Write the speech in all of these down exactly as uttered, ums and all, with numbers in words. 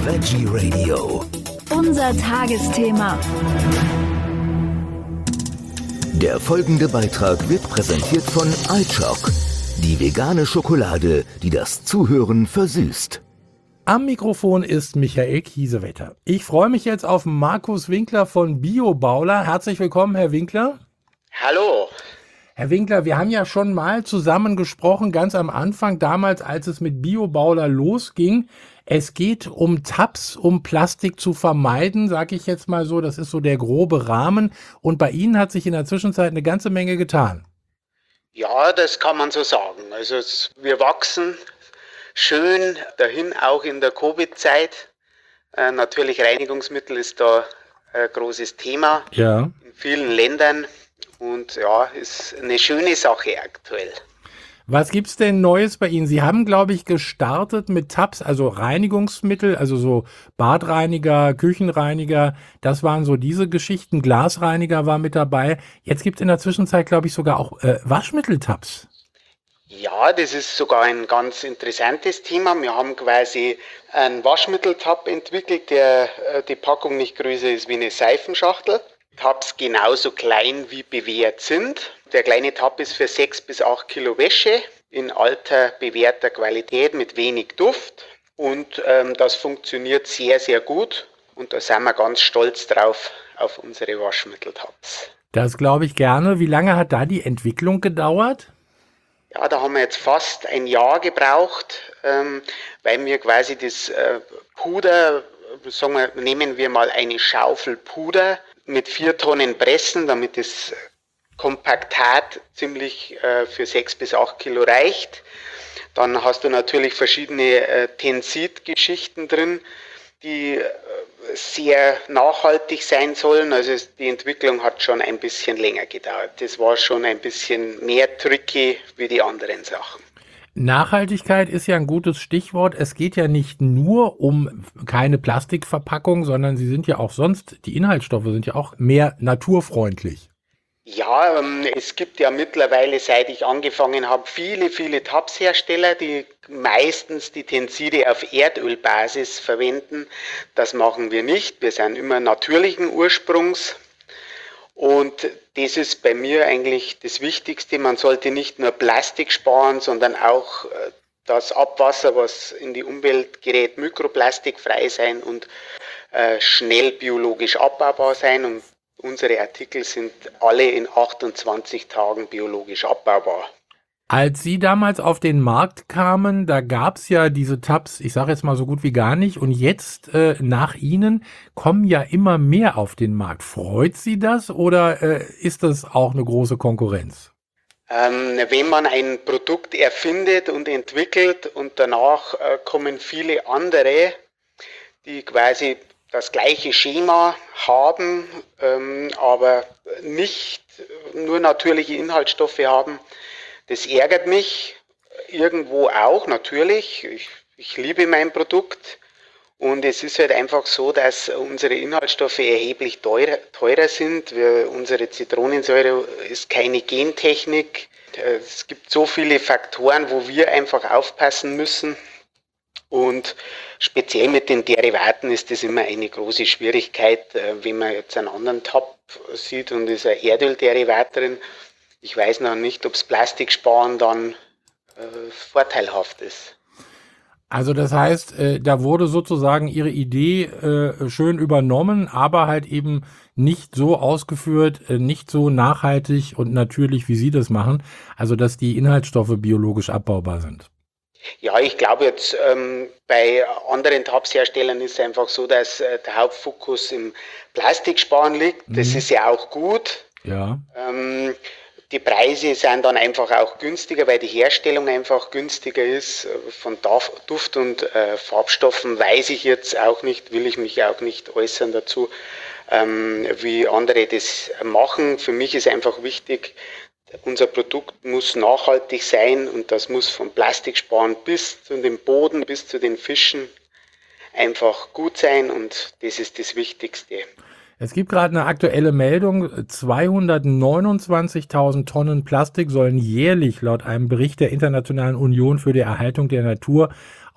Veggie Radio. Unser Tagesthema. Der folgende Beitrag wird präsentiert von iChoc, die vegane Schokolade, die das Zuhören versüßt. Am Mikrofon ist Michael Kiesewetter. Ich freue mich jetzt auf Markus Winkler von BioBauler. Herzlich willkommen, Herr Winkler. Hallo. Herr Winkler, wir haben ja schon mal zusammen gesprochen, ganz am Anfang, damals, als es mit BioBauler losging. Es geht um Tabs, um Plastik zu vermeiden, sage ich jetzt mal so. Das ist so der grobe Rahmen. Und bei Ihnen hat sich in der Zwischenzeit eine ganze Menge getan. Ja, das kann man so sagen. Also es, wir wachsen schön dahin, auch in der Covid-Zeit. Äh, natürlich Reinigungsmittel ist da ein großes Thema. Ja. In vielen Ländern. Und ja, ist eine schöne Sache aktuell. Was gibt's denn Neues bei Ihnen? Sie haben, glaube ich, gestartet mit Tabs, also Reinigungsmittel, also so Badreiniger, Küchenreiniger. Das waren so diese Geschichten. Glasreiniger war mit dabei. Jetzt gibt's in der Zwischenzeit, glaube ich, sogar auch äh, Waschmitteltabs. Ja, das ist sogar ein ganz interessantes Thema. Wir haben quasi einen Waschmitteltab entwickelt, der äh, die Packung nicht größer ist wie eine Seifenschachtel. Tabs genauso klein wie bewährt sind. Der kleine Tab ist für sechs bis acht Kilo Wäsche in alter, bewährter Qualität mit wenig Duft. Und ähm, das funktioniert sehr, sehr gut. Und da sind wir ganz stolz drauf, auf unsere Waschmitteltabs. Das glaube ich gerne. Wie lange hat da die Entwicklung gedauert? Ja, da haben wir jetzt fast ein Jahr gebraucht, ähm, weil wir quasi das äh, Puder, sagen wir, nehmen wir mal eine Schaufel Puder, mit vier Tonnen pressen, damit das Kompaktat ziemlich äh, für sechs bis acht Kilo reicht. Dann hast du natürlich verschiedene äh, Tensid-Geschichten drin, die äh, sehr nachhaltig sein sollen. Also die Entwicklung hat schon ein bisschen länger gedauert. Das war schon ein bisschen mehr tricky wie die anderen Sachen. Nachhaltigkeit ist ja ein gutes Stichwort. Es geht ja nicht nur um keine Plastikverpackung, sondern sie sind ja auch sonst, die Inhaltsstoffe sind ja auch mehr naturfreundlich. Ja, ähm, es gibt ja mittlerweile, seit ich angefangen habe, viele, viele Tabshersteller, die meistens die Tenside auf Erdölbasis verwenden. Das machen wir nicht. Wir sind immer natürlichen Ursprungs. Und das ist bei mir eigentlich das Wichtigste. Man sollte nicht nur Plastik sparen, sondern auch das Abwasser, was in die Umwelt gerät, mikroplastikfrei sein und äh, schnell biologisch abbaubar sein. Und unsere Artikel sind alle in achtundzwanzig Tagen biologisch abbaubar. Als Sie damals auf den Markt kamen, da gab's ja diese Tabs, ich sage jetzt mal so gut wie gar nicht. Und jetzt äh, nach Ihnen kommen ja immer mehr auf den Markt. Freut Sie das oder äh, ist das auch eine große Konkurrenz? Ähm, wenn man ein Produkt erfindet und entwickelt und danach äh, kommen viele andere, die quasi das gleiche Schema haben, ähm, aber nicht nur natürliche Inhaltsstoffe haben, das ärgert mich irgendwo auch, natürlich. Ich, ich liebe mein Produkt und es ist halt einfach so, dass unsere Inhaltsstoffe erheblich teurer, teurer sind. Wir, unsere Zitronensäure ist keine Gentechnik. Es gibt so viele Faktoren, wo wir einfach aufpassen müssen. Und speziell mit den Derivaten ist das immer eine große Schwierigkeit, wenn man jetzt einen anderen Tab sieht und ist ein Erdölderivat drin. Ich weiß noch nicht, ob das Plastiksparen dann äh, vorteilhaft ist. Also das heißt, äh, da wurde sozusagen Ihre Idee äh, schön übernommen, aber halt eben nicht so ausgeführt, äh, nicht so nachhaltig und natürlich, wie Sie das machen. Also dass die Inhaltsstoffe biologisch abbaubar sind. Ja, ich glaube jetzt ähm, bei anderen Tabsherstellern ist es einfach so, dass äh, der Hauptfokus im Plastiksparen liegt. Das Mhm. ist ja auch gut. Ja. Ähm, Die Preise sind dann einfach auch günstiger, weil die Herstellung einfach günstiger ist. Von Duft- und äh, Farbstoffen weiß ich jetzt auch nicht, will ich mich auch nicht äußern dazu, ähm, wie andere das machen. Für mich ist einfach wichtig, unser Produkt muss nachhaltig sein und das muss vom Plastiksparen bis zu dem Boden, bis zu den Fischen einfach gut sein und das ist das Wichtigste. Es gibt gerade eine aktuelle Meldung, zweihundertneunundzwanzigtausend Tonnen Plastik sollen jährlich laut einem Bericht der Internationalen Union für die Erhaltung der Natur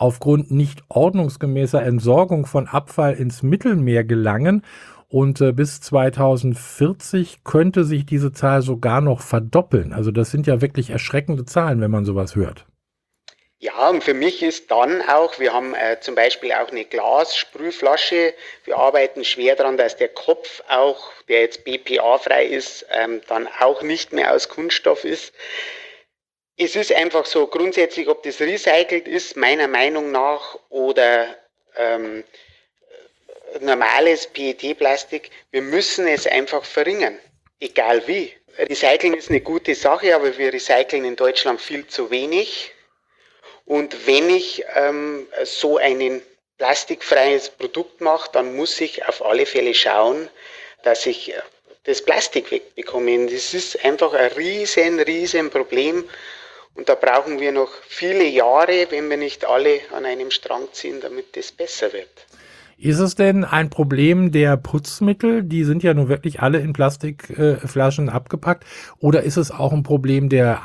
aufgrund nicht ordnungsgemäßer Entsorgung von Abfall ins Mittelmeer gelangen. Und äh, bis zweitausendvierzig könnte sich diese Zahl sogar noch verdoppeln. Also das sind ja wirklich erschreckende Zahlen, wenn man sowas hört. Ja, und für mich ist dann auch, wir haben äh, zum Beispiel auch eine Glassprühflasche. Wir arbeiten schwer daran, dass der Kopf auch, der jetzt B P A-frei ist, ähm, dann auch nicht mehr aus Kunststoff ist. Es ist einfach so grundsätzlich, ob das recycelt ist, meiner Meinung nach, oder ähm, normales P E T-Plastik, wir müssen es einfach verringern, egal wie. Recyceln ist eine gute Sache, aber wir recyceln in Deutschland viel zu wenig. Und wenn ich ähm, so ein plastikfreies Produkt mache, dann muss ich auf alle Fälle schauen, dass ich das Plastik wegbekomme. Das ist einfach ein riesen, riesen Problem. Und da brauchen wir noch viele Jahre, wenn wir nicht alle an einem Strang ziehen, damit das besser wird. Ist es denn ein Problem der Putzmittel? Die sind ja nun wirklich alle in Plastikflaschen äh, abgepackt. Oder ist es auch ein Problem der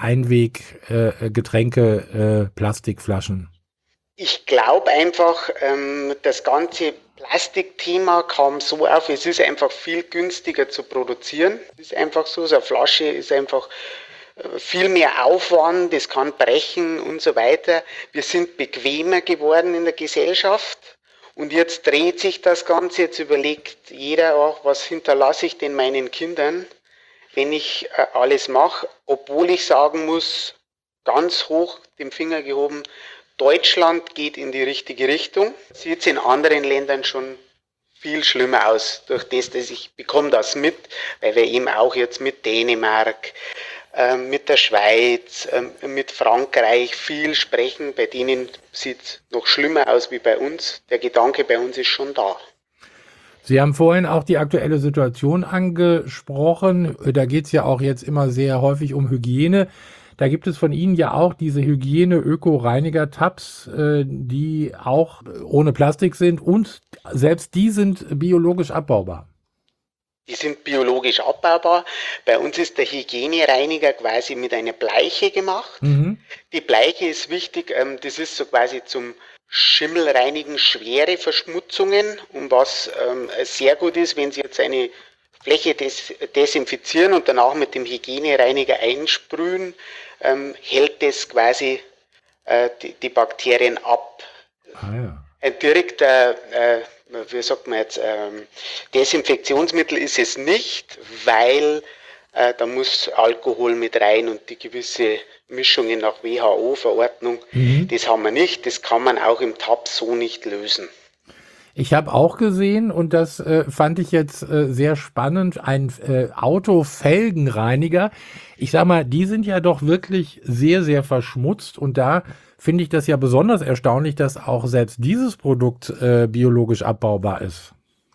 Einweg-Getränke-Plastikflaschen? Äh, ich glaube einfach, ähm, das ganze Plastikthema kam so auf, es ist einfach viel günstiger zu produzieren. Es ist einfach so, so eine Flasche ist einfach viel mehr Aufwand, es kann brechen und so weiter. Wir sind bequemer geworden in der Gesellschaft. Und jetzt dreht sich das Ganze, jetzt überlegt jeder auch, was hinterlasse ich denn meinen Kindern, wenn ich äh, alles mache, obwohl ich sagen muss, ganz hoch den Finger gehoben, Deutschland geht in die richtige Richtung. Sieht es in anderen Ländern schon viel schlimmer aus, durch das, dass ich bekomme das mit, weil wir eben auch jetzt mit Dänemark, mit der Schweiz, mit Frankreich viel sprechen. Bei denen sieht es noch schlimmer aus wie bei uns. Der Gedanke bei uns ist schon da. Sie haben vorhin auch die aktuelle Situation angesprochen. Da geht es ja auch jetzt immer sehr häufig um Hygiene. Da gibt es von Ihnen ja auch diese Hygiene-Öko-Reiniger-Tabs, die auch ohne Plastik sind und selbst die sind biologisch abbaubar. Die sind biologisch abbaubar. Bei uns ist der Hygienereiniger quasi mit einer Bleiche gemacht. Mhm. Die Bleiche ist wichtig, ähm, das ist so quasi zum Schimmelreinigen schwere Verschmutzungen. Und was ähm, sehr gut ist, wenn Sie jetzt eine Fläche des, desinfizieren und danach mit dem Hygienereiniger einsprühen, ähm, hält das quasi äh, die, die Bakterien ab. Ah, ja. Ein direkter äh, wie sagt man jetzt, ähm, Desinfektionsmittel ist es nicht, weil äh, da muss Alkohol mit rein und die gewisse Mischungen nach W H O-Verordnung, mhm. das haben wir nicht, das kann man auch im Tab so nicht lösen. Ich habe auch gesehen, und das äh, fand ich jetzt äh, sehr spannend, ein äh, Autofelgenreiniger. Ich sag mal, die sind ja doch wirklich sehr, sehr verschmutzt, und da finde ich das ja besonders erstaunlich, dass auch selbst dieses Produkt äh, biologisch abbaubar ist.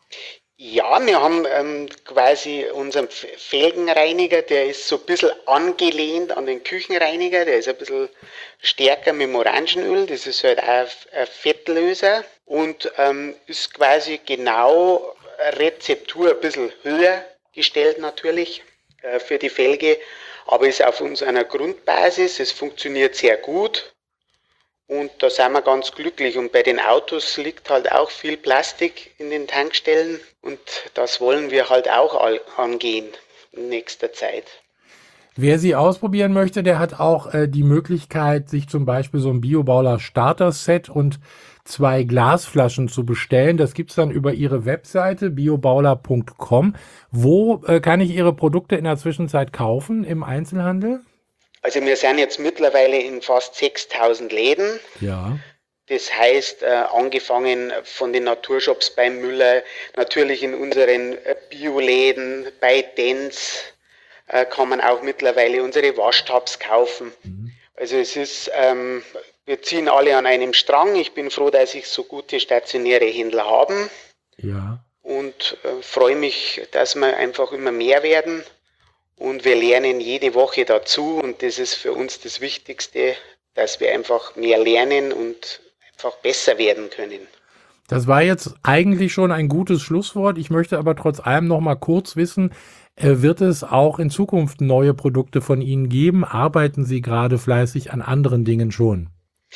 Ja, wir haben ähm, quasi unseren Felgenreiniger, der ist so ein bisschen angelehnt an den Küchenreiniger, der ist ein bisschen stärker mit dem Orangenöl, das ist halt auch ein Fettlöser und ähm, ist quasi genau Rezeptur ein bisschen höher gestellt natürlich äh, für die Felge, aber ist auf unserer Grundbasis, es funktioniert sehr gut. Und da sind wir ganz glücklich. Und bei den Autos liegt halt auch viel Plastik in den Tankstellen. Und das wollen wir halt auch angehen in nächster Zeit. Wer sie ausprobieren möchte, der hat auch äh, die Möglichkeit, sich zum Beispiel so ein Biobauler Starter-Set und zwei Glasflaschen zu bestellen. Das gibt's dann über Ihre Webseite biobauler punkt com. Wo äh, kann ich Ihre Produkte in der Zwischenzeit kaufen im Einzelhandel? Also wir sind jetzt mittlerweile in fast sechstausend Läden. Ja. Das heißt, äh, angefangen von den Naturshops bei Müller, natürlich in unseren äh, Bioläden, bei Dents äh, kann man auch mittlerweile unsere Waschtabs kaufen. Mhm. Also es ist, ähm, wir ziehen alle an einem Strang. Ich bin froh, dass ich so gute stationäre Händler haben. Ja. Und äh, freue mich, dass wir einfach immer mehr werden. Und wir lernen jede Woche dazu und das ist für uns das Wichtigste, dass wir einfach mehr lernen und einfach besser werden können. Das war jetzt eigentlich schon ein gutes Schlusswort. Ich möchte aber trotz allem noch mal kurz wissen, äh, wird es auch in Zukunft neue Produkte von Ihnen geben? Arbeiten Sie gerade fleißig an anderen Dingen schon?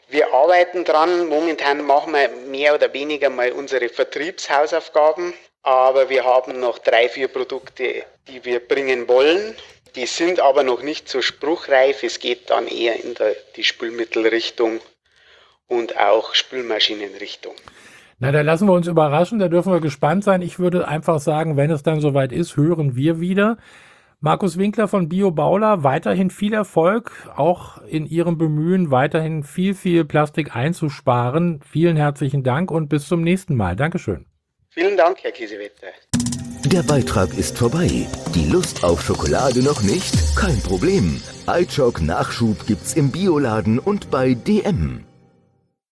Wir arbeiten dran. Momentan machen wir mehr oder weniger mal unsere Vertriebshausaufgaben. Aber wir haben noch drei, vier Produkte, die wir bringen wollen. Die sind aber noch nicht so spruchreif. Es geht dann eher in der, die Spülmittelrichtung und auch Spülmaschinenrichtung. Na, da lassen wir uns überraschen, da dürfen wir gespannt sein. Ich würde einfach sagen, wenn es dann soweit ist, hören wir wieder. Markus Winkler von BioBaula, weiterhin viel Erfolg, auch in Ihrem Bemühen, weiterhin viel, viel Plastik einzusparen. Vielen herzlichen Dank und bis zum nächsten Mal. Dankeschön. Vielen Dank, Herr Kiesewetter. Der Beitrag ist vorbei. Die Lust auf Schokolade noch nicht? Kein Problem. iChoc Nachschub gibt's im Bioladen und bei D M.